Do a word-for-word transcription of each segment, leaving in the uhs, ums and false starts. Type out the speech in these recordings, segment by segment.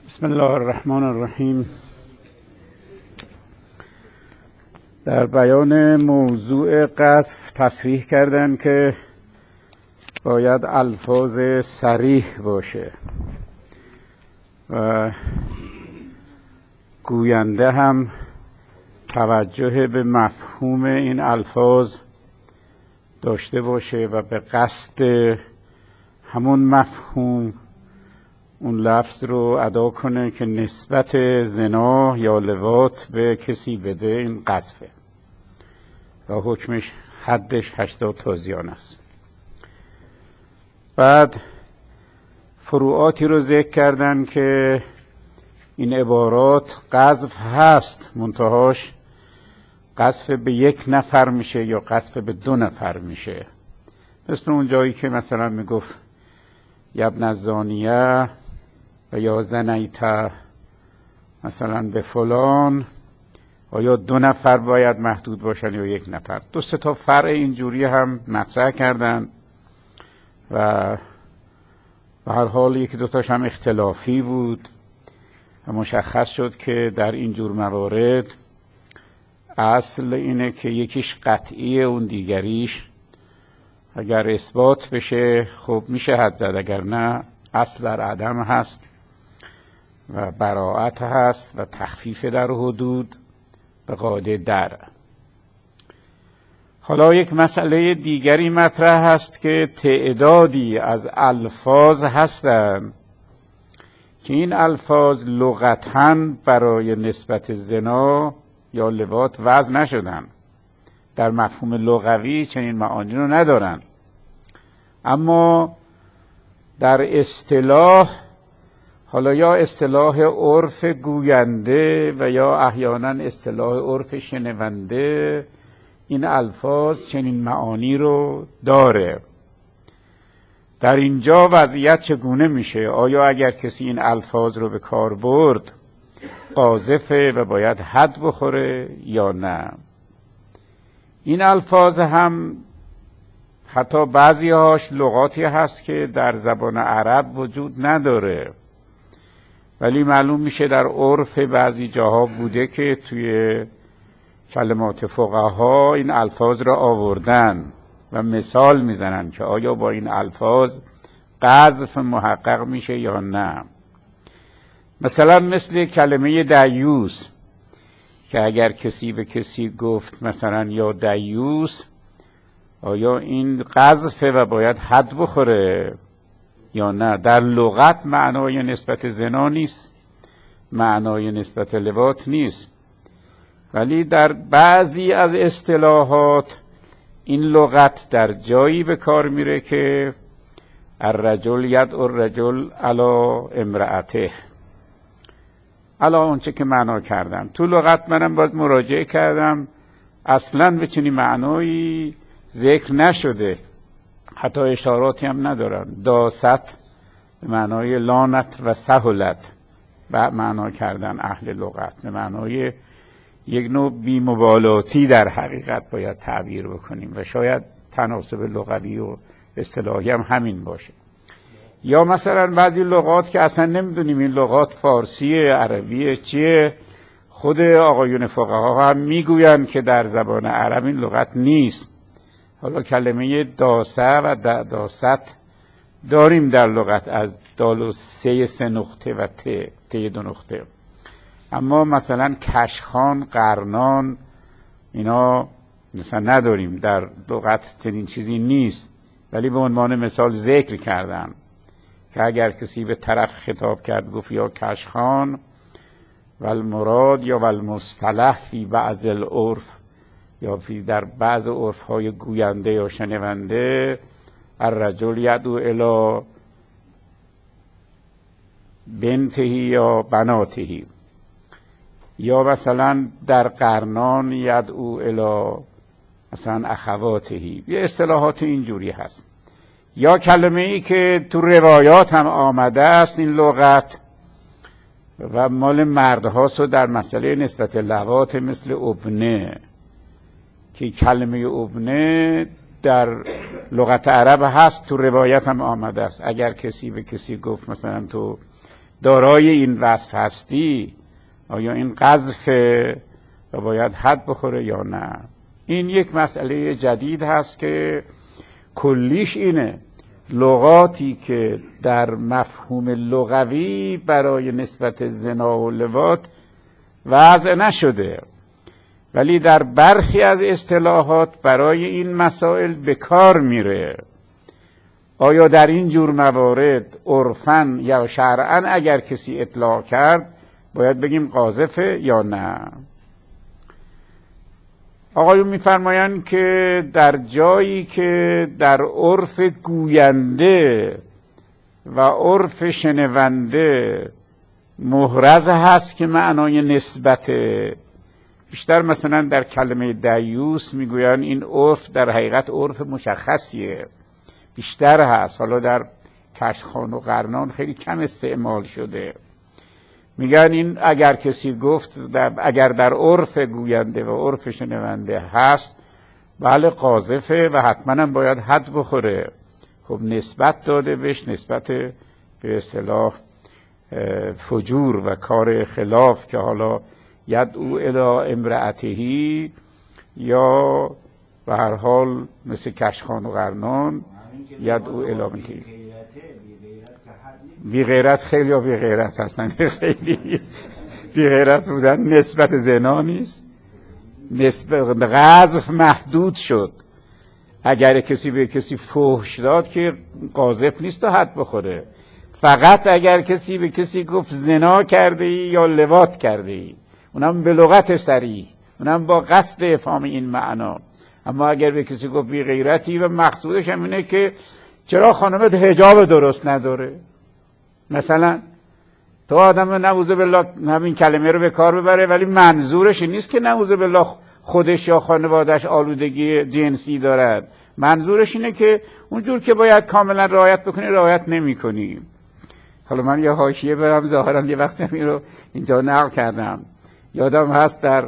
بسم الله الرحمن الرحیم. در بیان موضوع قذف تصریح کردن که باید الفاظ صریح باشه و گوینده هم توجه به مفهوم این الفاظ داشته باشه و به قصد همون مفهوم اون لفظ رو ادا کنه که نسبت زنا یا لواط به کسی بده. این قذفه و حکمش حدش هشتاد تازیان است. بعد فروعاتی رو ذکر کردن که این عبارات قذف هست، منتهاش قذف به یک نفر میشه یا قذف به دو نفر میشه. مثل اون جایی که مثلا میگفت یبن الزانیه و یا زنیت مثلا به فلان، آیا دو نفر باید محدود باشن یا یک نفر؟ دو سه تا فرع اینجوری هم مطرح کردن و به هر حال یکی دوتاش هم اختلافی بود و مشخص شد که در اینجور موارد اصل اینه که یکیش قطعی، اون دیگریش اگر اثبات بشه خب میشه حد زد، اگر نه اصل بر عدم هست و براءت هست و تخفیف در حدود به قاعده در. حالا یک مسئله دیگری مطرح هست که تعدادی از الفاظ هستند که این الفاظ لغتاً برای نسبت زنا یا لواط وضع نشدن، در مفهوم لغوی چنین معانی رو ندارن، اما در اصطلاح، حالا یا اصطلاح عرف گوینده و یا احیانا اصطلاح عرف شنونده، این الفاظ چنین معانی رو داره. در اینجا وضعیت چگونه میشه؟ آیا اگر کسی این الفاظ رو به کار برد قاذفه و باید حد بخوره یا نه؟ این الفاظ هم حتی بعضی هاش لغاتی هست که در زبان عرب وجود نداره، ولی معلوم میشه در عرف بعضی جاها بوده که توی کلمات فقها این الفاظ را آوردن و مثال میزنن که آیا با این الفاظ قذف محقق میشه یا نه. مثلا مثل کلمه دیوس که اگر کسی به کسی گفت مثلا یا دیوس، آیا این قذفه و باید حد بخوره یا نه؟ در لغت معنای نسبت زنا نیست، معنای نسبت لواط نیست، ولی در بعضی از اصطلاحات این لغت در جایی به کار میره که الرجل یدعو الرجل علی امرأته، علی اونچه که معنا کردم. تو لغت منم باز مراجعه کردم، اصلاً به چنین معنایی ذکر نشده، حتی اشاراتی هم ندارن. داست به معنای لانت و سهولت و معنا کردن اهل لغت به معنای یک نوع بی‌مبالاتی در حقیقت باید تعبیر بکنیم و شاید تناسب لغوی و اصطلاحی هم همین باشه. یا مثلا بعضی لغات که اصلا نمیدونیم این لغات فارسی عربی چیه، خود آقایون فقها هم میگوین که در زبان عرب این لغت نیست. حالا کلمه داسه و داست داریم در لغت از دال و سه سه نقطه و ت ت دو نقطه، اما مثلا کشخان، قرنان اینا مثلا نداریم در لغت، چنین چیزی نیست، ولی به عنوان مثال ذکر کردم که اگر کسی به طرف خطاب کرد گفت یا کشخان و المراد یا و المصطلح فی بعض العرف، یا فی در بعض عرف‌های گوینده یا شنونده، الرجل یدعو الی بنته یا بناته، یا مثلا در قرنان یدعو الی مثلا اخواته. یه اصطلاحات اینجوری هست. یا کلمه ای که تو روایات هم آمده است این لغت و مال مردهاست و در مسئله نسبت لواط، مثل ابنه، که کلمه ابنه در لغت عرب هست، تو روایت هم آمده است. اگر کسی به کسی گفت مثلا تو دارای این وصف هستی، آیا این قذف و باید حد بخوره یا نه؟ این یک مسئله جدید هست که کلیش اینه، لغاتی که در مفهوم لغوی برای نسبت زنا و لواط وضع نشده، ولی در برخی از اصطلاحات برای این مسائل به کار میره. آیا در این جور موارد عرفاً یا شرعاً اگر کسی اطلاق کرد باید بگیم قاذفه یا نه؟ آقایون میفرمایند که در جایی که در عرف گوینده و عرف شنونده محرز هست که معنای نسبته، بیشتر مثلا در کلمه دیوس میگویند این عرف در حقیقت عرف مشخصیه، بیشتر هست. حالا در کشخان و قرنان خیلی کم استعمال شده. میگن این اگر کسی گفت در اگر در عرف گوینده و عرف شنونده هست، بله قاذفه و حتما هم باید حد بخوره. خب نسبت داده بهش، نسبت به اصطلاح فجور و کار خلاف که حالا یدعو الی امرأتهی یا به هر حال مثل کشخان و قرنان یدعو الی امرأتهی. بی غیرت خیلی یا بی غیرت هستن، خیلی بی غیرت بودن نسبت زنا نیست، نسبت قذف محدود شد. اگر کسی به کسی فحش داد که قاذف نیست تا حد بخوره، فقط اگر کسی به کسی گفت زنا کرده ای یا لواط کرده ای، اونم به لغت صریح، اونم با قصد افهام این معنا. اما اگر به کسی گفت بی غیرتی و مقصودش هم اینه که چرا خانمت حجاب درست نداره، مثلا تو آدم نعوذ بالله همین کلمه رو به کار ببره، ولی منظورش این نیست که نعوذ بالله خودش یا خانواده‌اش آلودگی جنسی دارد، منظورش اینه که اونجور که باید کاملا رعایت بکنی رعایت نمی‌کنی. حالا من یه حاشیه برم، ظاهرا یه وقتی همین رو اینجا نقل کردم. یادم هست در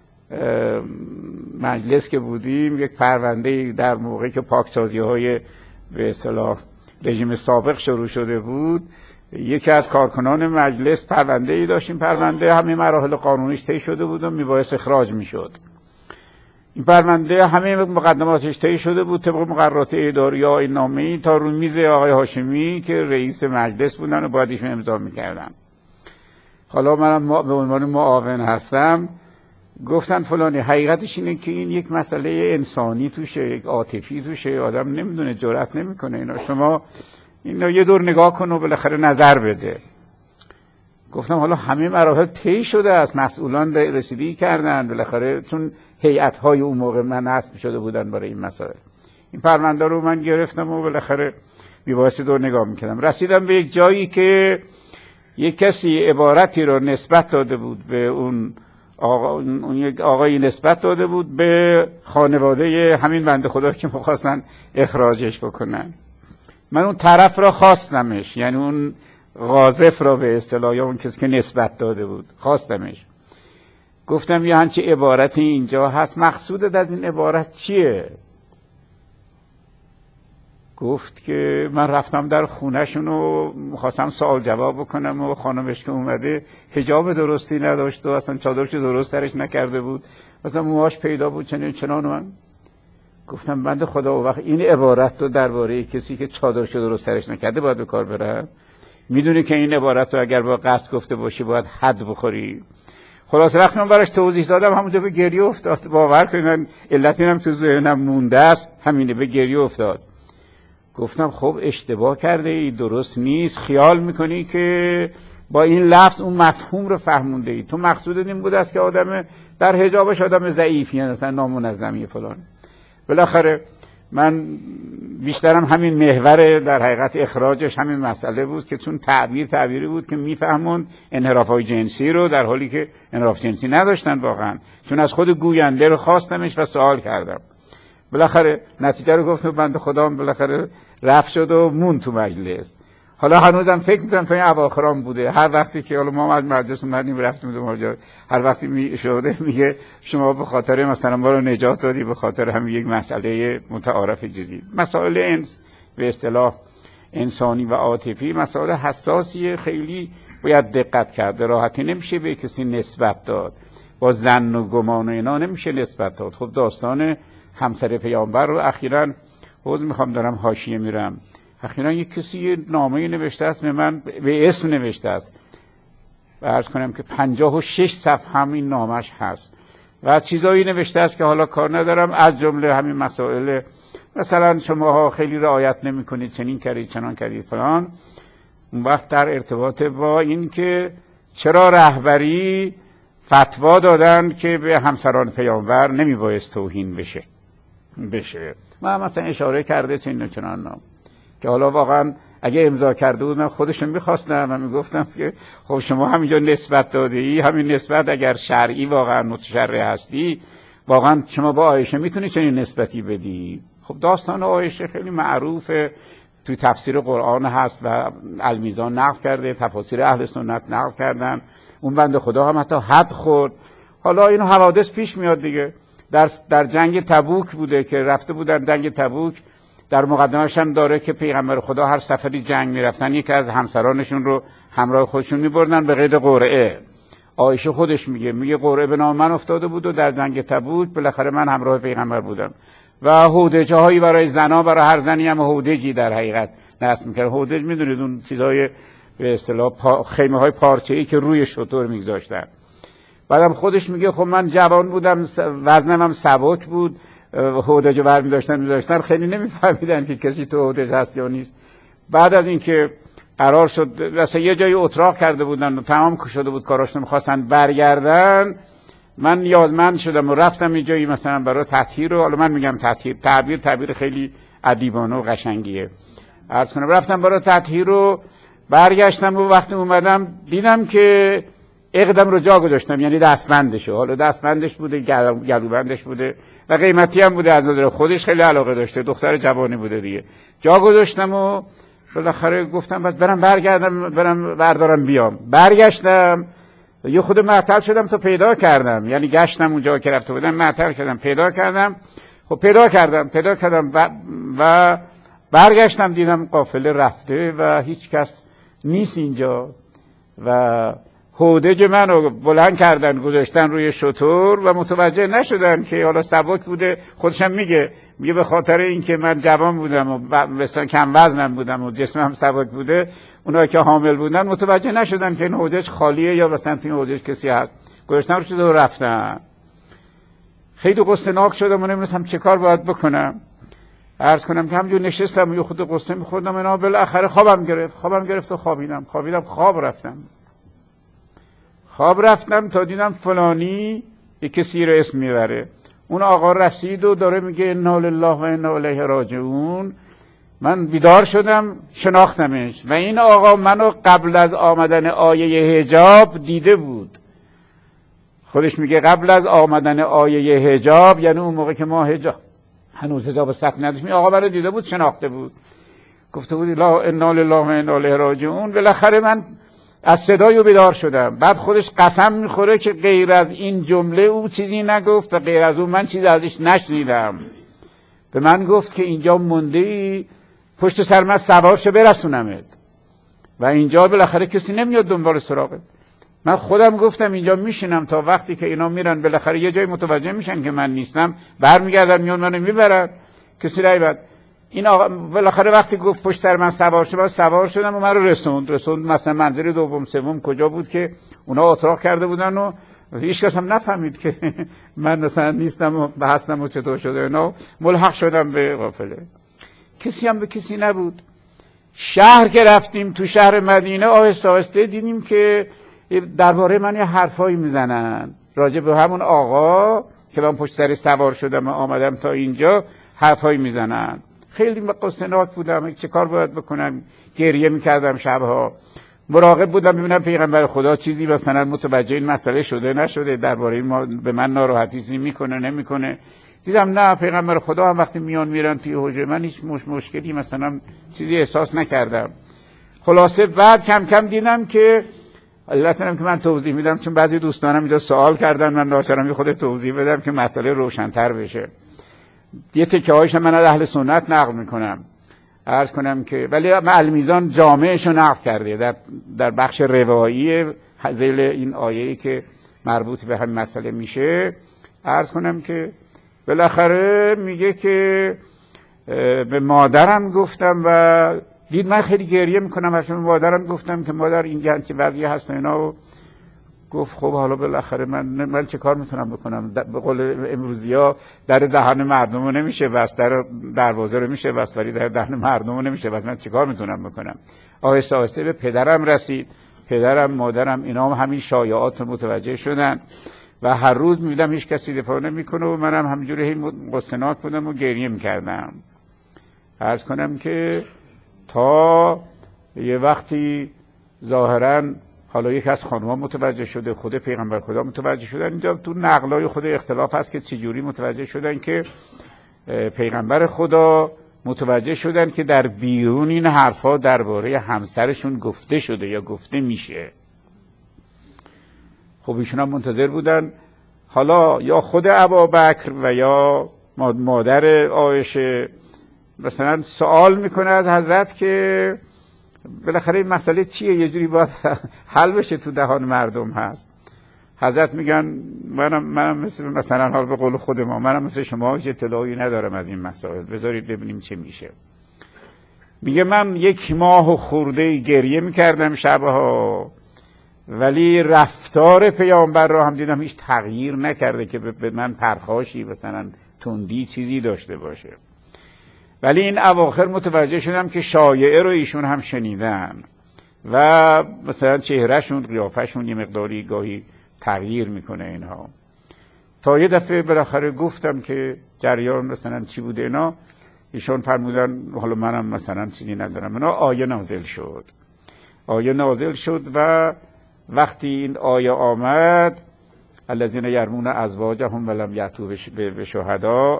مجلس که بودیم یک پرونده در موقعی که پاکسازی‌های به اصطلاح رژیم سابق شروع شده بود، یکی از کارکنان مجلس پرونده ای داشتیم، پرونده همه مراحل قانونیش طی شده بود و میبایست اخراج میشد. این پرونده همه مقدماتش طی شده بود طبق مقررات اداری یا این نامه‌ای تا رو میز آقای هاشمی که رئیس مجلس بودن و باید ایشون امضا میکردن. حالا منم به عنوان معاون هستم، گفتن فلانی حقیقتش اینه که این یک مسئله انسانی توشه، یک عاطفی توشه، آدم نمیدونه، جرئت نمیکنه اینا، شما اینا یه دور نگاه کن و بالاخره نظر بده. گفتم حالا همه مراحل طی شده است، مسئولان رسیدگی کردن بالاخره، چون هیئت‌های اون موقع من نصب شده بودن برای این مسائل. این پرونده رو من گرفتم و بالاخره میبایستی دور نگاه میکردم. رسیدم به یک جایی که یک کسی عبارتی رو نسبت داده بود به اون آقا، اون یک آقایی نسبت داده بود به خانواده همین بنده خدا که می‌خواستن اخراجش بکنن. من اون طرف را خواستمش، یعنی اون قاذف را به اصطلاح، یا اون کسی که نسبت داده بود خواستمش. گفتم یه همچه عبارتی اینجا هست، مقصودت از این عبارت چیه؟ گفت که من رفتم در خونهشون و خواستم سوال جواب بکنم و خانمش که اومده حجاب درستی نداشت و اصلا چادرش درست سرش نکرده بود، مثلا موهاش پیدا بود چنین چنان. من گفتم بنده خدا و وقت این عبارت رو درباره کسی که چادرش درست سرش نکرده باید به کار بره؟ میدونی که این عبارت رو اگر با قصد گفته باشی باید حد بخوری. خلاص وقتی من براش توضیح دادم همونجا به گریه افتاد. باور کنید علت اینم تو ذهنم مونده است، همینه، به گریه افتاد. گفتم خب اشتباه کرده ای، درست نیست، خیال میکنی که با این لفظ اون مفهوم رو فهمونده ای، تو مقصودت این بود است که آدم در حجابش آدم ضعیفی مثلا نامنظمی فلان. بالاخره من بیشترم همین محور در حقیقت اخراجش همین مسئله بود که چون تعبیر تعبیری بود که میفهمون انحراف‌های جنسی رو، در حالی که انحراف جنسی نداشتن واقعا، چون از خود گوینده رو خواستمش و سوال کردم. بالاخره نتیجه رو گفتم بنده خدام بالاخره رفت شد و مون تو مجلس. حالا هنوزم فکر میکنم تا این اواخرام بوده، هر وقتی که حالا ما از مجلس اومدیم رفتیم اونجا، هر وقتی می شده میگه شما به خاطر مثلا ما رو نجات دادی، به خاطر همین یک مسئله متعارف جدید. مسائل انس به اصطلاح انسانی و عاطفی مسائل حساسیه، خیلی باید دقت کرد. به راحتی نمیشه به کسی نسبت داد، با ظن و گمان و اینا نمیشه نسبت داد. خب داستان همسر پیامبر رو اخیراً خود میخوام دارم حاشیه میرم، اخیراً یک کسی یه نامه نوشته است به من، به اسم نوشته است و عرض کنم که پنجاه و شش صفحه همین نامش هست و چیزایی نوشته است که حالا کار ندارم، از جمله همین مسائل مثلا شماها خیلی رعایت نمی کنید، چنین کردید چنان کردید فلان. اون وقت در ارتباط با این که چرا رهبری فتوا دادن که به همسران پیامبر نمی بایست توهین بشه بشه من مثلا اشاره کرده چنین و چنان نام که حالا واقعا اگه امضا کرده بودم خودشون میخواستم من میگفتم که خب شما همینجا نسبت داده ای، همین نسبت اگر شرعی واقعا متشرع هستی واقعا شما با عایشه میتونی چنین نسبتی بدی. خب داستان عایشه خیلی معروفه، توی تفسیر قرآن هست و المیزان نقل کرده، تفاسیر اهل سنت نقل کردن، اون بنده خدا هم حتی حد خورد. حالا این حوادث پیش میاد دیگه. در در جنگ تبوک بوده که رفته بودن جنگ تبوک، در مقدمش هم داره که پیغمبر خدا هر سفری جنگ میرفتن یکی از همسرانشون رو همراه خودشون میبردن به قید قرعه. عایشه خودش میگه میگه قرعه به نام من افتاده بود و در جنگ تبوک بالاخره من همراه پیغمبر بودم و هودجه هایی برای زنا، برای هر زنی هم هودجی در حقیقت نصب میکرد. هودج میدونید اون چیزای به اصطلاح پا خیمه های پارچه‌ای که روی شتر میگذاشتن. بعدم خودش میگه خب من جوان بودم، وزنم هم سبک بود، هودج رو برمی داشتن می داشتن خیلی نمیفهمیدن که کسی تو هودج هست یا نیست. بعد از اینکه قرار شد مثلا یه جایی اتراق کرده بودن و تمام شده بود کاراشون، می‌خواستن برگردن، من نیازمند شدم و رفتم یه جایی مثلا برای تطهیر رو، حالا من میگم تطهیر، تعبیر تعبیر خیلی ادیبانه و قشنگیه، عرض کنم رفتم برای تطهیر رو، برگشتم و وقتی اومدم دیدم که عقدم رو جا گذاشتم، یعنی دستبندشو، حالا دستبندش بوده، گلوبندش بوده و قیمتی هم بوده، از نظر خودش خیلی علاقه داشته، دختر جوانی بوده دیگه، جا گذاشتم و بالاخره گفتم بعد برم برگردم برم بردارم بیام. برگشتم یه خود معطل شدم تا پیدا کردم، یعنی گشتم اونجا که رفته بودم معطل کردم پیدا کردم. خب پیدا کردم پیدا کردم و, و برگشتم دیدم قافله رفته و هیچ کس نیست اینجا و هودج منو بلند کردن گذاشتن روی شتر و متوجه نشدن که حالا سبک بوده. خودشم میگه میگه به خاطر اینکه من جوان بودم و مثلا کم وزنم بودم و جسمم سبک بوده، اونایی که حامل بودن متوجه نشدن که این هودج خالیه یا مثلا این هودج کسی هست، گذاشتن رو شده و رفتن. خیلی غصه‌ناک شدم و نمی‌دونستم چه کار باید بکنم. عرض کنم که همونجور نشستم و یه خود قصه می‌خوردم اینا، بالاخره خوابم گرفت خوابم گرفت و خوابیدم خوابیدم خواب رفتم خواب رفتم تا دیدم فلانی یک کسی رو اسم میبره. اون آقا رسید و داره میگه انا لله و انا الیه راجعون. من بیدار شدم شناختمش و این آقا منو قبل از آمدن آیه حجاب دیده بود. خودش میگه قبل از آمدن آیه حجاب، یعنی اون موقع که ما حجاب هنوز حجاب سخت نداشتیم، آقا منو دیده بود، شناخته بود، گفته بود لا انا لله و انا الیه راجعون. بالاخره من از صدای بیدار شدم. بعد خودش قسم میخوره که غیر از این جمله او چیزی نگفت و غیر از اون من چیزی ازش نشنیدم. به من گفت که اینجا مونده ای، پشت سر من سوار شه برسونمت و اینجا بالاخره کسی نمیاد دنبال سراغت. من خودم گفتم اینجا میشینم تا وقتی که اینا میرن بالاخره یه جای متوجه میشن که من نیستم، برمیگردن میون منو میبرن، کسی نیاد. این آقا بالاخره وقتی گفت پشت سر من سوار شد، سوار شدم و من رو رسوند رسوند مثلا منزل دوم سوم کجا بود که اونا اتراق کرده بودن و هیچ کس هم نفهمید که من مثلا نیستم و هستم و چطور شده اینا. ملحق شدم به قافله، کسی هم به کسی نبود. شهر که رفتیم تو شهر مدینه آهسته آهسته دیدیم که درباره من یه حرفایی میزنن راجع به همون آقا که من پشت سر سوار شدم و آمدم تا اینجا، حرفایی میزنن. خیلی غصه‌ناک بودم، چه کار باید بکنم، گریه میکردم شبها، مراقب بودم ببینم پیغمبر خدا چیزی مثلا متوجه این مسئله شده نشده، درباره این به من ناراحتی چیزی میکنه نمیکنه. دیدم نه، پیغمبر خدا هم وقتی میان میرن توی حجره من هیچ مش مشکلی مثلا چیزی احساس نکردم. خلاصه بعد کم کم دیدم که البته که من توضیح میدم چون بعضی دوستانم اینجا سوال کردن، من ناچارم یه خود توضیح بدم که مسئله روشن‌تر بشه. یه تکه هایش من از اهل سنت نقل میکنم. عرض کنم که ولی المیزان جامعشو نقل کرده در در بخش روایی ذیل این آیه‌ای که مربوط به همین مسئله میشه. عرض کنم که بالاخره میگه که به مادرم گفتم و دید من خیلی گریه میکنم، هرچند مادرم گفتم که مادر این چه وضعی هست و اینا، و گفت خب حالا بالاخره من من چه کار میتونم بکنم؟ به قول امروزی‌ها در دهن مردم رو نمیشه بس، در دروازه رو میشه بس، ولی در دهن مردم رو نمیشه بس. من چه کار میتونم بکنم؟ آهسته آهسته به پدرم رسید. پدرم، مادرم، اینا هم همین شایعات رو متوجه شدن و هر روز می‌دیدم هیچ کسی دفاع نمیکنه و منم همینجوری مستناک بودم و گریه میکردم. عرض کنم که تا یه وقتی ظاهراً حالا یک از خانم‌ها متوجه شده، خود پیغمبر خدا متوجه شدن. اینجا تو نقلای خود اختلاف هست که چجوری متوجه شدن که پیغمبر خدا متوجه شدن که در بیرون این حرفا درباره همسرشون گفته شده یا گفته میشه. خب ایشون هم منتظر بودن حالا یا خود ابابکر و یا مادر عایشه مثلا سوال میکنه از حضرت که بالاخره این مسئله چیه، یه جوری باید حل بشه، تو دهان مردم هست. حضرت میگن منم منم مثل مثلا حال به قول خود ما منم مثل شما هیچ اطلاعی ندارم از این مسائل، بذارید ببینیم چه میشه. میگه من یک ماه و خورده گریه میکردم شبها، ولی رفتار پیامبر رو هم دیدم هیچ تغییر نکرده که به من پرخاشی مثلا تندی چیزی داشته باشه. ولی این اواخر متوجه شدم که شایعه رو ایشون هم شنیدن و مثلا چهرهشون، قیافشون یه مقداری گاهی تغییر میکنه اینها. تا یه دفعه بالاخره گفتم که جریان مثلا چی بوده اینا، ایشون فرمودن حالا منم مثلا چیزی ندارم اینا. آیه نازل شد. آیه نازل شد و وقتی این آیه آمد الذین یرمون ازواجهم ولم یأتوا بشهدا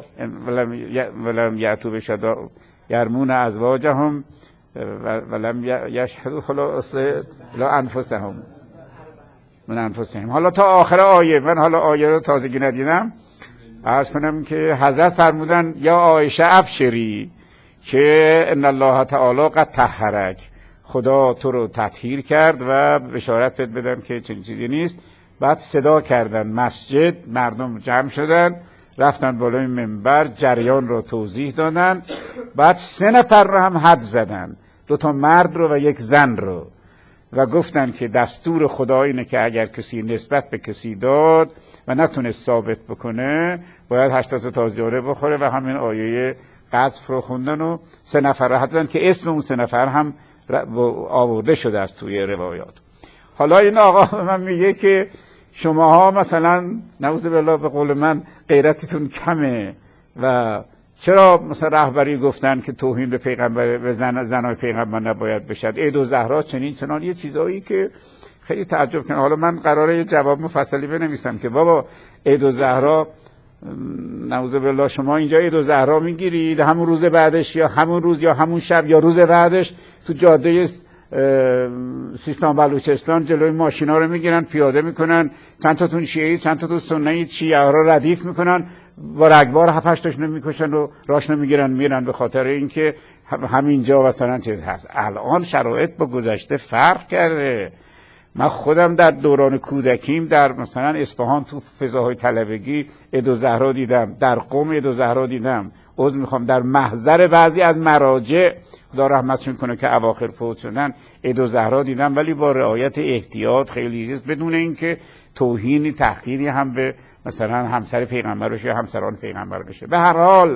ولم یأتوا بشهدا یرمون ازواجهم ولم یشهدوا خلاص لا انفسهم من انفسهم. حالا تا آخر آیه، من حالا آیه رو تازگی ندیدم، عرض کنم که حضرت فرمودن یا عایشه ابشری که ان الله تعالی قد طهرک، خدا تو رو تطهیر کرد و بشارت بهت بدم که چنین چیزی نیست. بعد صدا کردن مسجد، مردم جمع شدن، رفتن بالای منبر، جریان رو توضیح دادن. بعد سه نفر رو هم حد زدن، دو تا مرد رو و یک زن رو، و گفتن که دستور خدا اینه که اگر کسی نسبت به کسی داد و نتونست ثابت بکنه باید هشتاد تا تازیاره بخوره و همین آیه قذف رو خوندن و سه نفر رو حد زدن که اسم اون سه نفر هم آورده شده است توی روایات. حالا این آقا به من میگه که شماها مثلا نعوذ بالله به قول من غیرتتون کمه و چرا مثلا رهبری گفتن که توهین به پیغمبر به زن زنای پیغمبر نباید بشد، عید و زهرا چنین چنان، یه چیزایی که خیلی تعجب کنه. حالا من قراره یه جواب مفصلی بنویسم که بابا عید و زهرا نعوذ بالله شما اینجا عید و زهرا میگیرید، همون روز بعدش یا همون روز یا همون شب یا روز بعدش تو جاده سیستان بلوچستان جلوی ماشینا رو میگیرن پیاده میکنن، چند تاتون شیعی چند تاتون سنی شیعه رو ردیف میکنن، با رگبار هفت هشت تاشون میکشن و راشنو میگیرن میرن، به خاطر اینکه همینجا مثلا چیز هست. الان شرایط با گذشته فرق کرده. من خودم در دوران کودکیم در مثلا اصفهان تو فضاهای طلبگی عید و زهرا دیدم، در قم عید و زهرا دیدم، عذر میخوام در محضر بعضی از مراجع خدا رحمتشون کنه که اواخر فوت شدن عید و زهرا دیدم، ولی با رعایت احتیاط خیلی بدون اینکه توهینی تحقیری هم به مثلا همسر پیغمبر بشه یا همسران پیغمبر بشه. به هر حال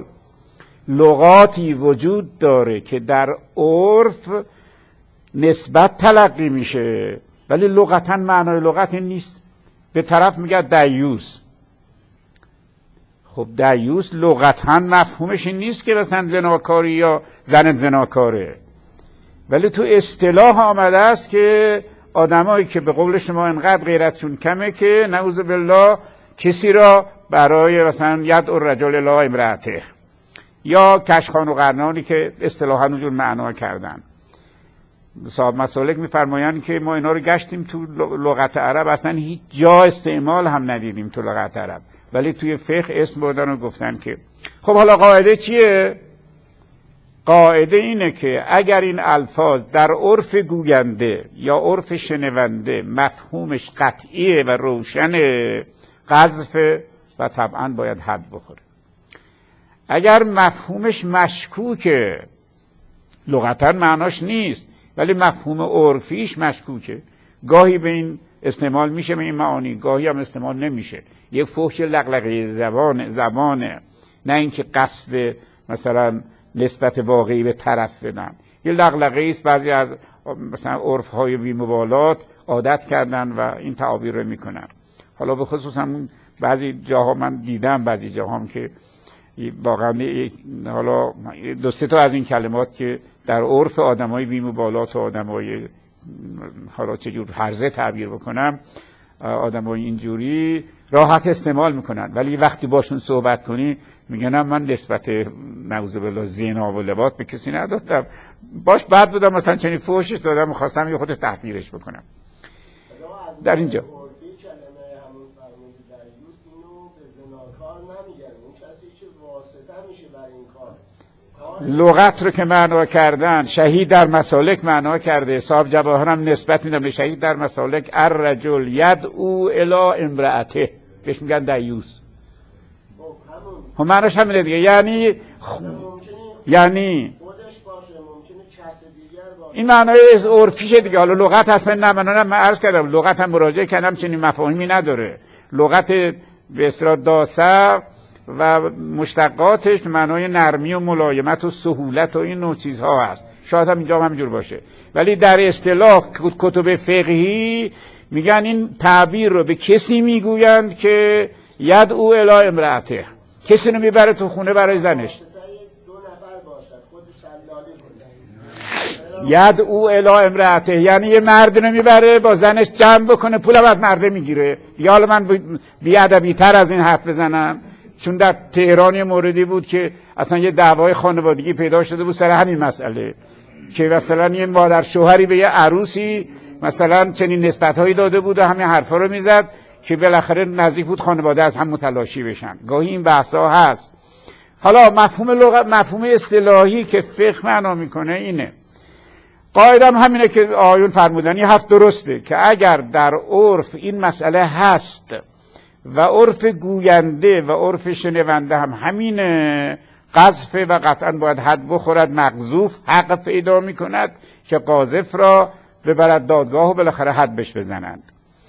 لغاتی وجود داره که در عرف نسبت تلقی میشه ولی لغتا معنای لغت این نیست. به طرف میگه دیوس، خب دیوس لغتا مفهومش این نیست که مثلا زناکاری یا زن زناکاره، ولی تو اصطلاح آمده است که آدمایی که به قول شما انقدر غیرتشون کمه که نعوذ بالله کسی را برای مثلا ید الرجل الی امرأته یا کشخان و قرنانی که اصطلاحاً اونجور معنا کردن. صاحب مسالک میفرمایند که ما اینا رو گشتیم تو لغت عرب اصلا هیچ جا استعمال هم ندیدیم تو لغت عرب، ولی توی فقه اسم بردن و گفتن که خب حالا قاعده چیه؟ قاعده اینه که اگر این الفاظ در عرف گوینده یا عرف شنونده مفهومش قطعیه و روشنه، قذف و طبعا باید حد بخوره. اگر مفهومش مشکوکه، لغتا معناش نیست ولی مفهوم عرفیش مشکوکه، گاهی به این استعمال میشه به این معانی، گاهی هم استعمال نمیشه، یک فحش لغلقه زبان زبانه، نه اینکه قصد مثلا نسبت واقعی به طرف بدن. یه لغلقه است، بعضی از مثلا عرف‌های بی‌مبالات عادت کردن و این تعابیر رو میکنن. حالا به خصوص همون بعضی جاها من دیدم، بعضی جاها هم که واقعا حالا دو سه تا از این کلمات که در عرف آدمای بی‌مبالات و آدمای حالا چجور هرزه تعبیر بکنم، آدمای اینجوری راحت استعمال میکنن، ولی وقتی باشون صحبت کنی میگن من نسبت نعوذ بالله زنا و لواط به کسی ندادم، باش بعد بودم مثلا چنین فحشش دادم، میخواستم یه خود تحقیرش بکنم. در اینجا لغت رو که معنا کردن، شهید در مسالک معنا کرده، صاحب جواهر هم نسبت میدم به شهید در مسالک، الرجل یدعو الی امرأته، بهش میگن دیوس. هم معناش همینه دیگه، یعنی خ... یعنی این معنای عرفیشه دیگه. حالا لغت اصلا نه، من من عرض کردم لغت هم مراجعه کردم چنین مفاهیمی نداره. لغت به اصطلاح داسه و مشتقاتش معنای نرمی و ملایمت و سهولت و این نوع چیزها هست، شاید هم اینجا هم همینجور باشه، ولی در اصطلاح کتب فقهی میگن این تعبیر رو به کسی میگویند که یدعو الی امرأته، کسی رو میبره تو خونه برای زنش، یدعو الی امرأته یعنی یه مرد رو میبره با زنش جمع بکنه، پولم از مرده میگیره. یا حالا من بی‌ادبی تر از این حرف بزنم، چون در تهران یه موردی بود که اصلا یه دعوای خانوادگی پیدا شده بود سر همین مسئله، که مثلا یه مادر شوهری به یه عروسی مثلا چنین نسبت‌هایی داده بود و همین حرفا رو میزد که بالاخره نزدیک بود خانواده از هم متلاشی بشن. گاهی این بحثا هست. حالا مفهوم لغت، مفهوم اصطلاحی که فقه معنا میکنه اینه، قاعده هم همینه که آیون فرمودن، این حرف درسته که اگر در عرف این مسئله هست و عرف گوینده و عرف شنونده هم همینه، قذف و قطعا باید حد بخورد، مقذوف حق پیدا میکند که قاذف را ببرد دادگاه و بالاخره حد بش بزنند.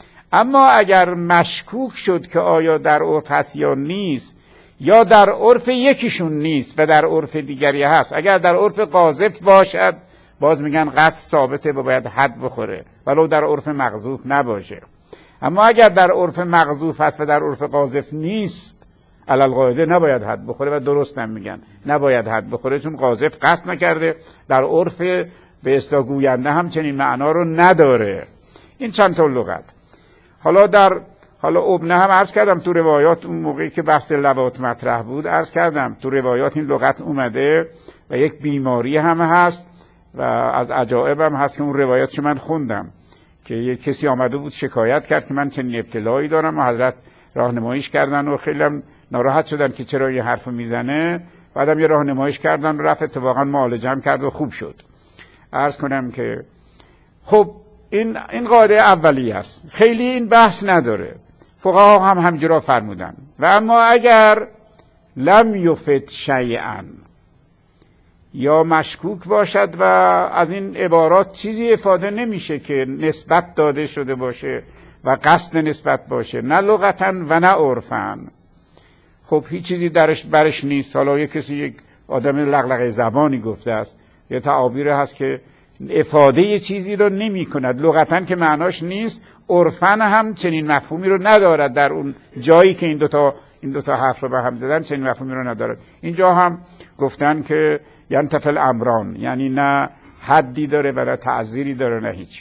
اما اگر مشکوک شد که آیا در عرف هست یا نیست، یا در عرف یکیشون نیست و در عرف دیگری هست، اگر در عرف قاذف باشد باز میگن قصد ثابته و باید حد بخوره ولو در عرف مقذوف نباشه. اما اگر در عرف مقذوف هست و در عرف قاذف نیست، علل قاعده نباید حد بخوره و درست هم میگن نباید حد بخوره، چون قاذف قصد نکرده، در عرف به اصطلاح گوینده هم چنین معنا رو نداره. این چند تا لغت. حالا در حالا ابنه هم عرض کردم تو روایات، اون موقعی که بحث لواط مطرح بود عرض کردم تو روایات این لغت اومده و یک بیماری هم هست و از عجائب هم هست که اون روایاتشو من خوندم که یک کسی آمده بود شکایت کرد که من چنین ابتلایی دارم و حضرت راهنماییش کردن و خیلی هم ناراحت شدن که چرا این حرفو میزنه، بعدم یه راهنماییش کردن و رفت اتفاقا معالجه هم کرد و خوب شد. عرض کنم که خب این این قاعده اولیه است، خیلی این بحث نداره، فقها هم همجورا فرمودن. و اما اگر لم یفت شیئا یا مشکوک باشد و از این عبارات چیزی افاده نمیشه که نسبت داده شده باشه و قصد نسبت باشه، نه لغتا و نه عرفا، خب هیچ چیزی درش برش نیست. حالا یک کسی یک آدم لغلقه زبانی گفته است، یه تعابیر هست که افاده یه چیزی رو نمی کند، لغتا که معناش نیست، عرفا هم چنین مفهومی رو ندارد، در اون جایی که این دوتا این دوتا حرف رو به هم زدن چنین مفهومی رو ندارد. اینجا هم گفتن که ینتفی الامران، یعنی نه حدی داره و نه تعزیری داره نه هیچ.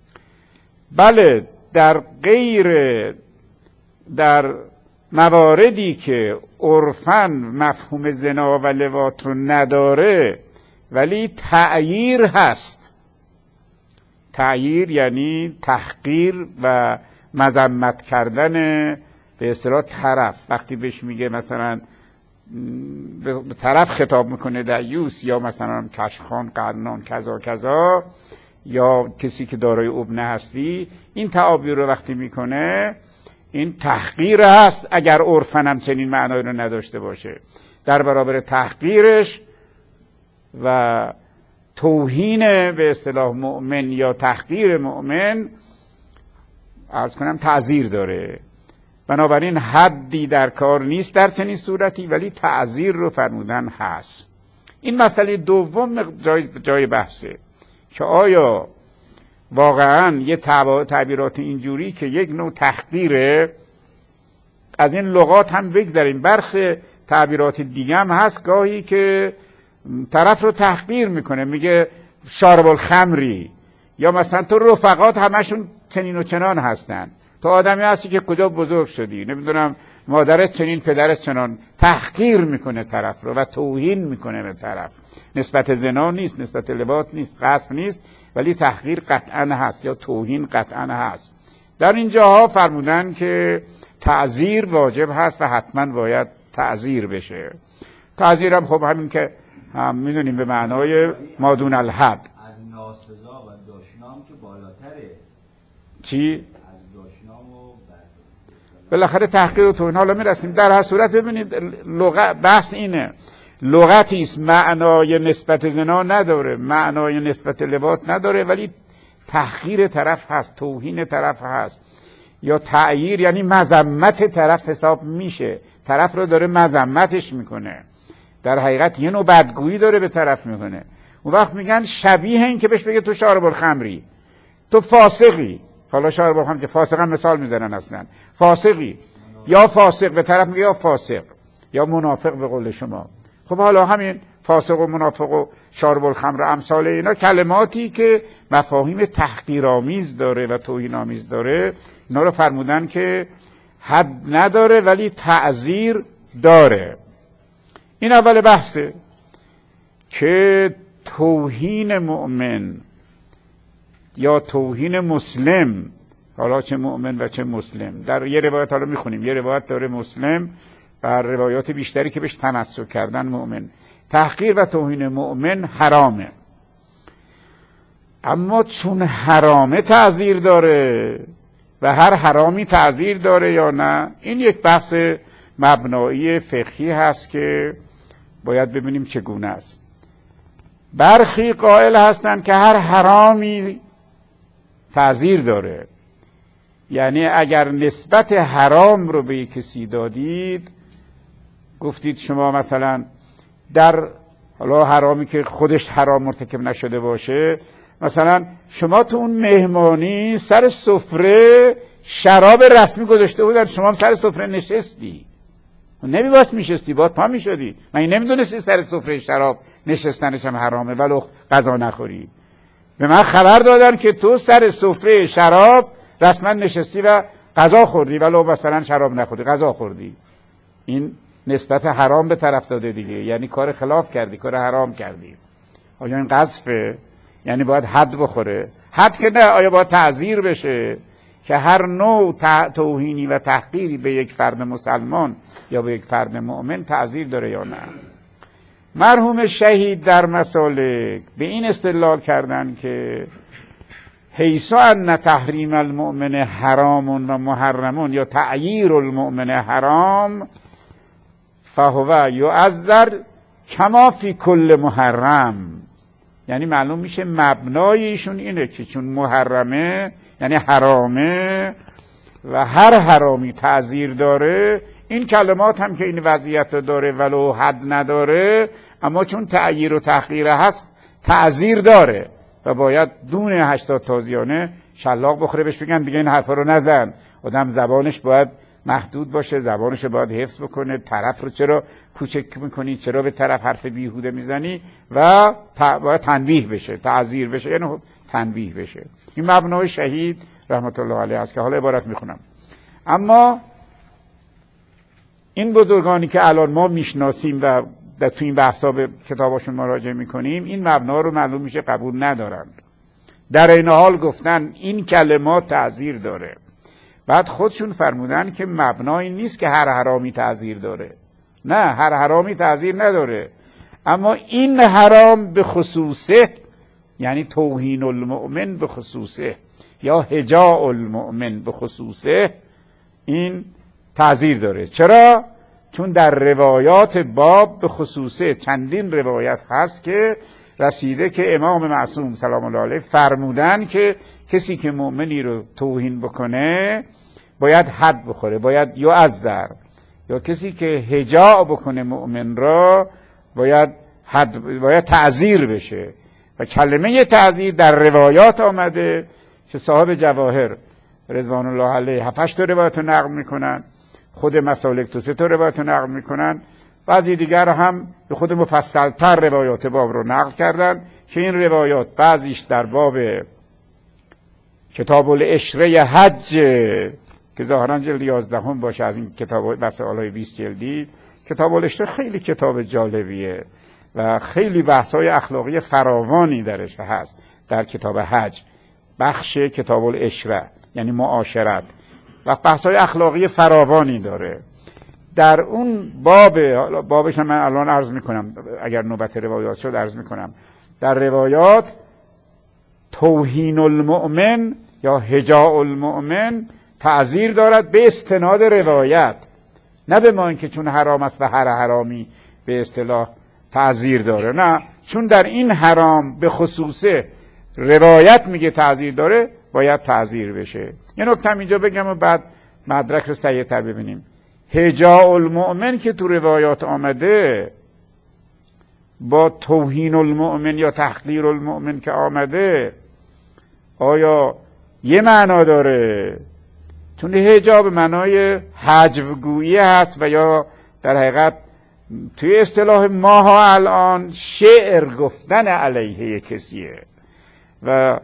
بله در غیر در مواردی که عرفاً مفهوم زنا و لواط رو نداره ولی تعییر هست، تعییر یعنی تحقیر و مذمت کردن به اصطلاح طرف، وقتی بهش میگه مثلا به طرف خطاب میکنه دیوس یا مثلا کشخان قرنان کذا کذا یا کسی که دارای ابنه هستی، این تعابیر رو وقتی میکنه این تحقیر هست اگر عرفن هم چنین معنایی رو نداشته باشه. در برابر تحقیرش و توهین به اصطلاح مؤمن یا تحقیر مؤمن عرض کنم تعزیر داره. بنابراین حدی در کار نیست در چنین صورتی، ولی تعزیر رو فرمودن هست. این مسئله دوم جای, جای بحثه که آیا واقعا یه تعبیرات اینجوری که یک نوع تحقیره، از این لغات هم بگذاریم، برخی تعبیرات دیگه هم هست گاهی که طرف رو تحقیر میکنه، میگه شارب الخمری، یا مثلا تو رفقات همشون چنین و چنان هستن، تو آدمی هستی که کجا بزرگ شدی، نمیدونم مادرت چنین پدرت چنان. تحقیر میکنه طرف رو و توهین میکنه به طرف. نسبت زنا نیست، نسبت لواط نیست، غصب نیست، ولی تحقیر قطعا هست یا توهین قطعا هست. در اینجاها فرمودن که تعزیر واجب هست و حتما باید تعزیر بشه. تعزیر هم خب همین که هم میدونیم به معنای مادون الحد. از ناسزا و دشنام که بالاتره. چی؟ از دشنام و بالاخره تحقیر و توهین. حالا میرسیم. در هر صورت ببینید لغت بحث اینه، لغتی است معنای نسبت زنا نداره، معنای نسبت لواط نداره، ولی تحقیر طرف هست، توهین طرف هست، یا تعییر یعنی مذمت طرف حساب میشه، طرف رو داره مذمتش میکنه، در حقیقت یه نوع بدگویی داره به طرف میکنه. اون وقت میگن شبیه این که بهش بگه تو شارب الخمری، تو فاسقی. حالا شارب الخمر که فاسق هم مثال میزنن اصلا، فاسقی یا فاسق، به طرف میگه یا فاسق یا منافق به قول شما. خب حالا همین فاسق و منافق و شارب الخمر امثال اینا کلماتی که مفاهیم تحقیرآمیز داره و توهین‌آمیز داره، اینا رو فرمودن که حد نداره ولی تعزیر داره. این اول بحثه که توهین مؤمن یا توهین مسلم، حالا چه مؤمن و چه مسلم، در یه روایت حالا میخونیم، یه روایت داره مسلم و روایات بیشتری که بهش تمسک کردن مؤمن، تحقیر و توهین مؤمن حرامه. اما چون حرامه تعزیر داره و هر حرامی تعزیر داره یا نه، این یک بحث مبنایی فقهی هست که باید ببینیم چگونه است. برخی قائل هستند که هر حرامی تعزیر داره، یعنی اگر نسبت حرام رو به کسی دادید، گفتید شما مثلا در حالا حرامی که خودش حرام مرتکب نشده باشه، مثلا شما تو اون مهمانی سر سفره شراب رسمی گذاشته بودن، شما هم سر سفره نشستی، نمیباس میشستی، باید پا میشدی، من این نمیدونستی سر سفره شراب نشستنش هم حرامه ولو غذا نخوری. به من خبر دادن که تو سر سفره شراب رسما نشستی و غذا خوردی ولو مثلا شراب نخوردی، غذا خوردی. این نسبت حرام به طرف داده دیگه، یعنی کار خلاف کردی، کار حرام کردی. آیا این قذفه؟ یعنی باید حد بخوره؟ حد که نه، آیا باید تعزیر بشه که هر نوع توهینی و تحقیری به یک فرد مسلمان یا به یک فرد مؤمن تعزیر داره یا نه؟ مرحوم شهید در مسالک به این استدلال کردن که حیث ان تحریم المؤمن حرام و محرمون یا تعییر المؤمن حرام فهو یعذر کما فی کل محرم. یعنی معلوم میشه مبنای ایشون اینه که چون محرمه یعنی حرامه و هر حرامی تعزیر داره، این کلمات هم که این وضعیت داره ولو حد نداره، اما چون تعییر و تحقیر هست تعزیر داره و باید دون هشتاد تازیانه شلاق بخوره بهش بگن دیگه این حرفا رو نزن. آدم زبانش باید محدود باشه، زبانش باید حفظ بکنه، طرف رو چرا کوچک میکنی، چرا به طرف حرف بیهوده میزنی، و باید تنبیه بشه، تعزیر بشه، یعنی تنبیه بشه. این مبنای شهید رحمت الله علیه است که حالا عبارت میخونم. اما این بزرگانی که الان ما میشناسیم و در تو این بحثا به کتاباشون مراجعه میکنیم، این مبنا رو معلوم میشه قبول ندارند. در این حال گفتن این کلمات تعزیر داره. بعد خودشون فرمودن که مبنایی نیست که هر حرامی تعزیر داره، نه، هر حرامی تعذیر نداره، اما این حرام به خصوصه، یعنی توهین المؤمن به خصوصه یا هجاء المؤمن به خصوصه، این تعذیر داره. چرا؟ چون در روایات باب به خصوصه چندین روایت هست که رسیده که امام معصوم سلام الله علیه فرمودن که کسی که مؤمنی رو توهین بکنه باید حد بخوره، باید یعذر، یا کسی که هجاء بکنه مؤمن را باید حد، باید تعذیر بشه. و کلمه تعذیر در روایات آمده که صاحب جواهر رضوان الله علیه هفتش تا روایت رو نقل میکنن، خود مسالک تو سه تا روایت رو نقل میکنن، بعضی دیگر هم به خود مفصلتر روایات باب رو نقل کردن که این روایات بعضیش در باب کتاب العشره حج که ظاهرا جلد یازدهم باشه از این کتاب وسائل بیست جلدی. کتاب العشره خیلی کتاب جالبیه و خیلی بحث‌های اخلاقی فراوانی درش هست. در کتاب حج بخش کتاب العشره یعنی معاشرت و بحث‌های اخلاقی فراوانی داره. در اون باب، بابش من الان عرض میکنم اگر نوبت روایات شد عرض میکنم، در روایات توهین المؤمن یا هجاء المؤمن تعذیر دارد به استناد روایت، نه به ما اینکه چون حرام است و هر حرامی به اصطلاح تعذیر داره، نه، چون در این حرام به خصوصه روایت میگه تعذیر داره باید تعذیر بشه. یه نکته اینجا بگم و بعد مدرک رو سریع‌تر ببینیم. هجاء المؤمن که تو روایات آمده با توهین المؤمن یا تحقیر المؤمن که آمده آیا یه معنا داره؟ چون هجاء به معنای حجوگویی هست و یا در حقیقت توی اصطلاح ما ها الان شعر گفتن علیه کسیه و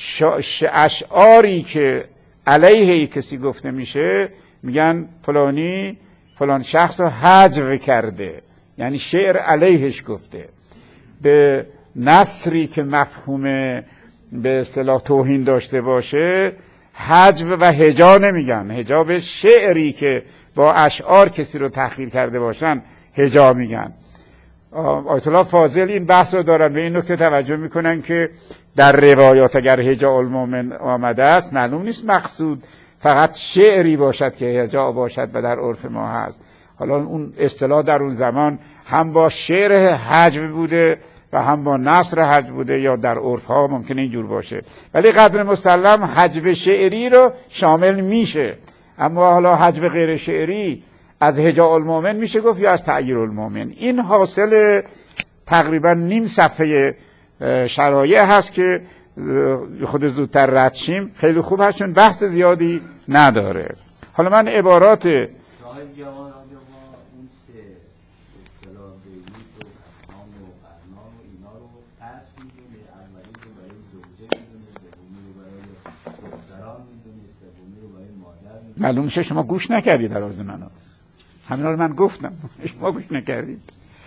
اشعاری که علیه کسی گفته میشه میگن فلانی فلان شخص رو حجو کرده، یعنی شعر علیهش گفته. به نثری که مفهوم به اصطلاح توهین داشته باشه حجو و هجا نمیگن، هجا به شعری که با اشعار کسی رو تحقیر کرده باشن هجا میگن. آیت الله فاضل این بحث رو دارن، به این نکته توجه میکنن که در روایات اگر هجاء المؤمن آمده است معلوم نیست مقصود فقط شعری باشد که هجا باشد و در عرف ما هست. حالا اون اصطلاح در اون زمان هم با شعر حجو بوده و هم با نثر حجو بوده یا در عرف ها ممکنه اینجور باشه، ولی قدر مسلم حجو شعری رو شامل میشه. اما حالا حجو غیر شعری از هجاء المؤمن میشه گفت یا از تعییر المؤمن. این حاصل تقریبا نیم صفحه شرایع هست که خود زودتر رد شیم، خیلی خوب هست چون بحث زیادی نداره. حالا من عبارات صاحب جوان آنجا ما اون سه اصطلاح بیت و افهام و قرنان و اینا رو قصد میدونه، اولی رو برای زوجه میدونه، دومی رو برای دختران میدونه، سومی رو برای مادر میدونه. معلوم شه شما گوش نکردید در عرض منو، همینا رو من گفتم شما گوش نکردید.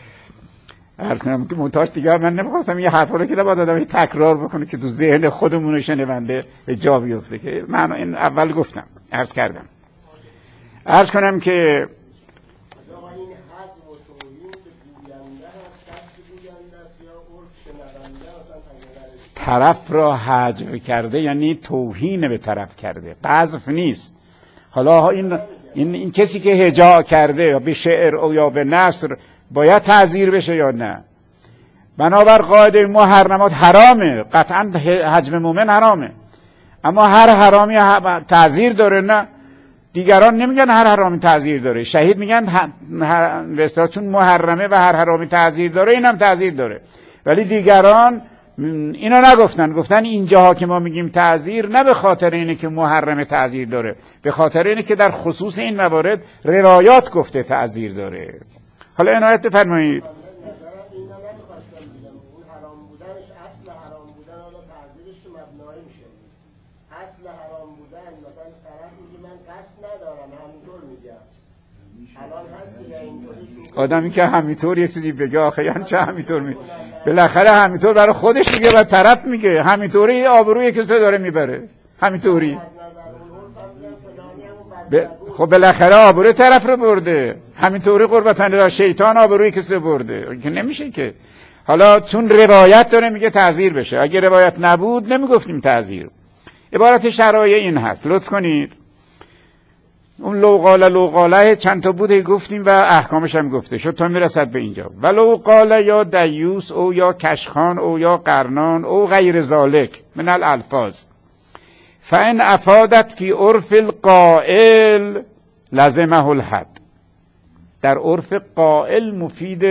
عرض کنم که منتاش دیگه من نمیخواستم یه حرفا رو که باید آدم تکرار بکنه که تو ذهن خودمون شنونده جا بیفته، که من این اول گفتم عرض کردم. عرض کنم که طرف را حجو کرده یعنی توهین به طرف کرده، قذف نیست. حالا این این, این کسی که هجاء کرده یا به شعر او یا به نثر باید تعذیر بشه یا نه؟ بنابر قاعده محرمات حرامه، قطعا حجم مومن حرامه، اما هر حرامی تعذیر داره؟ نه، دیگران نمیگن هر حرامی تعذیر داره، شهید میگن به اصطلاح چون محرمه و هر حرامی تعذیر داره اینم تعذیر داره، ولی دیگران اینا نگفتن، گفتن اینجاها که ما میگیم تعذیر نه به خاطر اینه که محرم تعذیر داره، به خاطر اینه که در خصوص این موارد روایات گفته تعذیر داره. حالا عنایت فرمایید. اصل حرام بودن مثلا طرف میگه من قصد ندارم همینطور میگم، الان هست که اینطوری آدمی که همینطور یه چیزی بگه آخه یعنی چه همینطور میگه؟ بالاخره همینطور برای خودش میگه و طرف میگه همینطوری آبروی کسی داره میبره همینطوری. ب... خب بالاخره آبروی طرف رو برده. همینطوری قربتن شیطان آبروی کسی رو برده که نمیشه که. حالا چون روایت داره میگه تعزیر بشه، اگه روایت نبود نمیگفتیم تعزیر. عبارت شرایع این هست، لطف کنید. اون لوقاله لوقاله چند تا بود گفتیم و احکامش هم گفته شد تا میرسد به اینجا. و لوقاله یا دیوس او یا کشخان او یا قرنان او غیر ذالک من الالفاظ فان افادت فی عرف القائل لزمه الحد. در عرف قائل مفید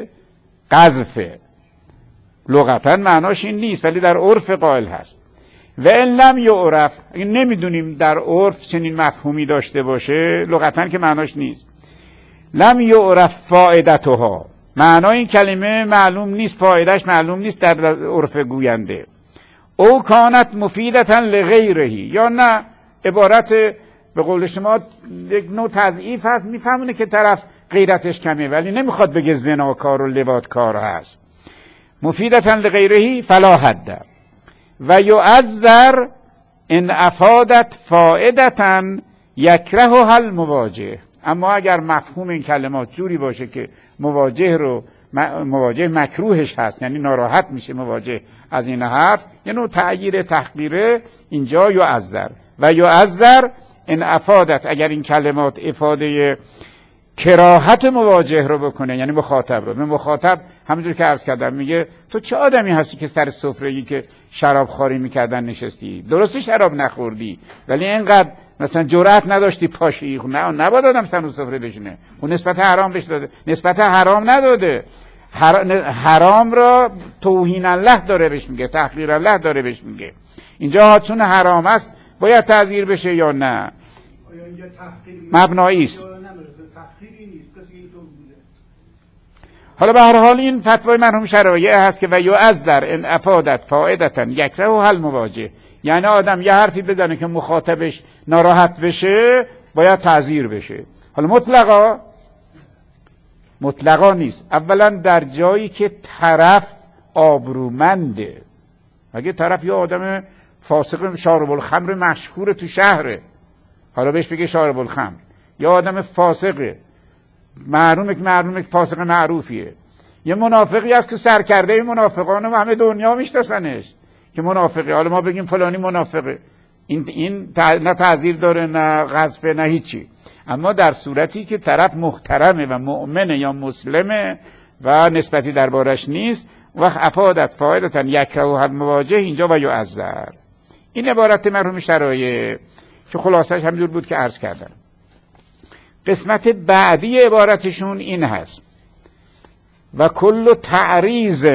قذفه، لغتا معناش این نیست ولی در عرف قائل هست. و ان لم یعرف، نمیدونیم در عرف چنین مفهومی داشته باشه، لغتا که معناش نیست. لم یعرف فائدتها، معنای این کلمه معلوم نیست، فایدهش معلوم نیست در عرف گوینده. او کانت مفیدتا لغیره، یا نه عبارت به قول شما یک نوع تضعیف هست، میفهمونه که طرف غیرتش کمه ولی نمیخواد بگه زناکار و لواطکار هست. مفیدتا لغیره فلا حد. و یعذر ان افادت فائدتا یکرهها المواجه. اما اگر مفهوم این کلمات جوری باشه که مواجه رو مواجه مکروهش هست، یعنی ناراحت میشه مواجه از این حرف، یه نوع تغییر تحقیره، اینجا یعذر. و یعذر ان افادت، اگر این کلمات افاده کراهت مواجه رو بکنه، یعنی مخاطب رو. من مخاطب همونجور که عرض کردم میگه تو چه آدمی هستی که سر سفره‌ای که شراب خواری میکردن نشستی؟ درسته شراب نخوردی ولی اینقدر مثلا جرأت نداشتی پاشی. نه نباید آدم سر سفره بشینه، اون نسبت حرام بهش داده، نسبت حرام نداده. حرام را توهین الله داره بهش میگه، تحقیر الله داره بهش میگه. اینجا چون حرام است باید تعزیر بشه یا نه؟ مبنایی است. حالا به هر حال این فتوای مرحوم شرایع هست که و یعذر ان افادت فائدتا یکرهها المواجه، یعنی آدم یه حرفی بزنه که مخاطبش ناراحت بشه باید تعزیر بشه. حالا مطلقا مطلقا نیست. اولا در جایی که طرف آبرومنده، اگه طرف یه آدم فاسق شارب الخمر مشهور تو شهره، حالا بهش بگه شارب الخمر، یا آدم فاسقه معلومه که معلومه که فاسق معروفیه، یه منافقی هست که سرکرده منافقانه و همه دنیا میشناسنش که منافقه، حالا ما بگیم فلانی منافقه، این این نه تعزیر داره نه غضب نه هیچی. اما در صورتی که طرف محترمه و مؤمنه یا مسلمه و نسبتی دربارش نیست، وقت افادت فائدتا یکرهها المواجه، اینجا و یعذر. این عبارت مرحوم شرایع که خلاصش همینجور بود که عرض کردم. قسمت بعدی عبارتشون این هست: و کل تعریض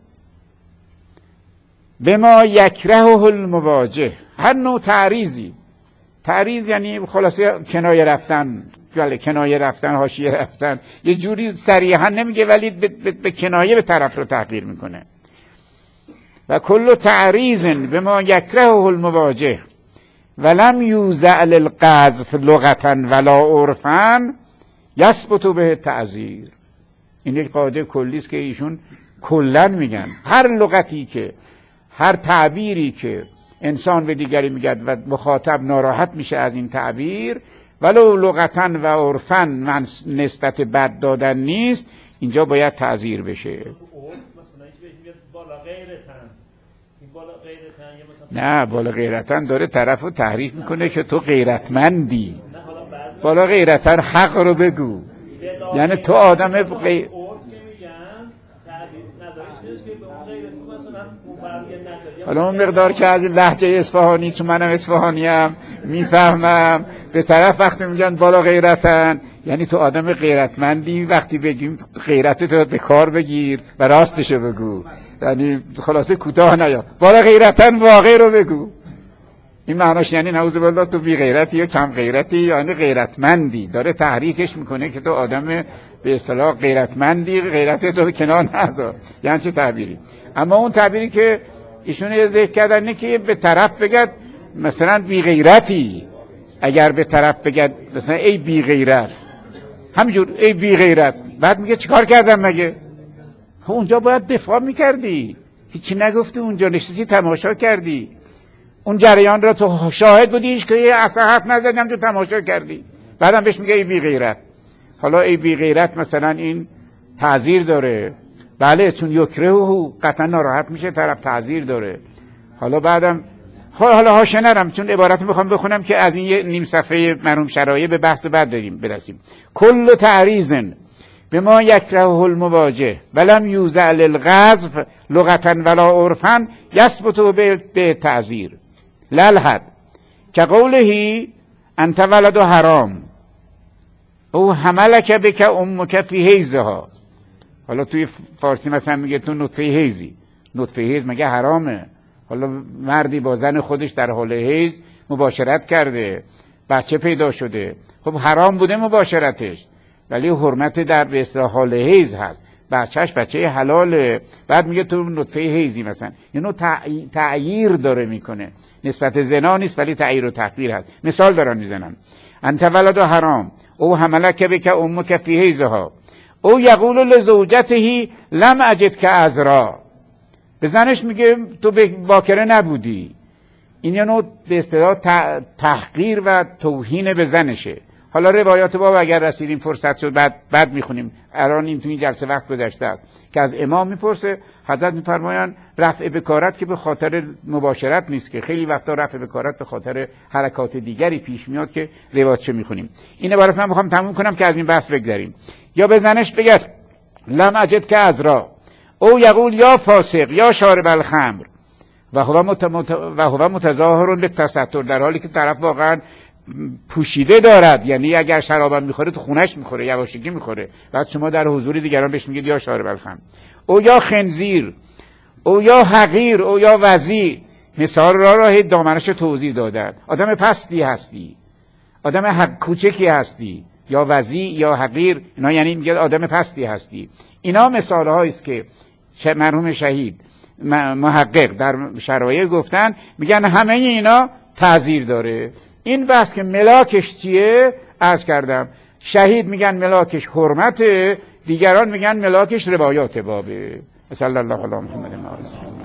به ما یکرهه المواجه. هر نوع تعریضی، تعریض یعنی خلاصه کنایه رفتن، بله کنایه رفتن، حاشیه رفتن، یه جوری صریحا نمیگه ولی به, به, به کنایه به طرف رو تحقیر میکنه. و کل تعریض به ما یکرهه المواجه ولم یوزع للقذف لغتا ولا عرفا یثبت به تعزیر. این یک قاعده کلی است که ایشون کلا میگن هر لغتی که، هر تعبیری که انسان به دیگری میگه و مخاطب ناراحت میشه از این تعبیر، ولو لغتا و عرفا من نسبت بد دادن نیست، اینجا باید تعزیر بشه. نه بالا غیرتن داره طرف رو تحریف میکنه که تو غیرتمندی. بالا غیرتن حق رو بگو، یعنی تو آدم غیر... حالا اون مقدار که از لهجه اصفهانی، تو منم اصفهانی ام میفهمم، به طرف وقتی میگن بالا غیرتن یعنی تو آدم غیرتمندی، وقتی بگیم غیرتت رو به کار بگیر و راستشو بگو، یعنی خلاصه کوتاه نیا، بالا غیرتن واقع رو بگو. این معناش یعنی نعوذ بالله تو بی غیرتی یا کم غیرتی، یعنی غیرتمندی. داره تحریکش میکنه که تو آدم به اصطلاح غیرتمندی، غیرت تو کنار نذار، یعنی چه تعبیری. اما اون تعبیری که ایشون ذکر کردن اینه که به طرف بگد مثلا بی غیرتی، اگر به طرف بگد مثلا ای بی غیرت، همینجور ای بی غیرت، بعد میگه چیکار کردم مگه؟ اونجا باید دفاع میکردی، هیچی نگفتی، اونجا نشستی تماشا کردی. اون جریان را تو شاهد بودیش که اصلا حرف نزدیم تو تماشا کردی، بعدم بهش میگه ای بی غیرت. حالا ای بی غیرت مثلا این تعذیر داره، بله، چون یکرهو قطعا ناراحت میشه طرف، تعذیر داره. حالا بعدم حالا حالا هاشه نرم، چون عبارت میخوام بخونم که از این یه نیم صفحه مرحوم شرایع به بحث بعد داریم برسیم. کل تعریضن به ما یکرهه المواجه ولم یوزع للغضب لغتا ولا عرفا یثبت به تعذیر للحد که قوله انت ولد حرام او حملک بک امک فی حیضها. حالا توی فارسی مثلا میگه تو نطفه حیضی، نطفه حیض مگه حرامه؟ حالا مردی با زن خودش در حال حیض مباشرت کرده، بچه پیدا شده، خب حرام بوده مباشرتش، ولی حرمت در به اصطلاح حال حیض هست، بچهش بچه حلاله. بعد میگه تو نطفه حیضی مثلا، اینو تعییر داره میکنه، نسبت زنا نیست ولی تعییر و تحقیر هست. مثال دارن میزنن انت ولد حرام او حملک بک امک فی حیضها او یقول لزوجته لم اجد که عذرا. به زنش میگه تو باکره نبودی. این یه نوع به اصطلاح تحقیر و توهین به زنشه. حالا روایات باب اگر رسیدیم فرصت شد بعد بعد میخونیم، الان این تو این جلسه وقت گذشته است که از امام میپرسه، حضرت میفرمایند رفع بکارت که به خاطر مباشرت نیست، که خیلی وقتا رفع بکارت به خاطر حرکات دیگری پیش میاد که روایتش میخونیم. این عبارت من میخوام تموم کنم که از این بحث بگذریم. یا به زنش بگه لم اجد که عذرا او یقول یا فاسق یا شارب الخمر و هو مت... مت... و هو متظاهر بالتستر، در حالی که طرف واقعا پوشیده دارد، یعنی اگر شرابم میخوره تو خونش میخوره، یواشکی میخوره، بعد شما در حضور دیگران بهش میگید یا شارب الخمر. او یا خنزیر او یا حقیر او یا وضیع. مثال را راه دامنش توضیح دادن. آدم پستی هستی، آدم حق کوچکی هستی، یا وضیع یا حقیر، اینا یعنی میگه آدم پستی هستی. اینا مثال هایی است که مرحوم شهید محقق در شرایع گفتن، میگن همه اینا تعذیر داره. این بحث که ملاکش چیه عرض کردم، شهید میگن ملاکش حرمته، دیگران میگن ملاکش روایات بابه. صلی الله علی محمد.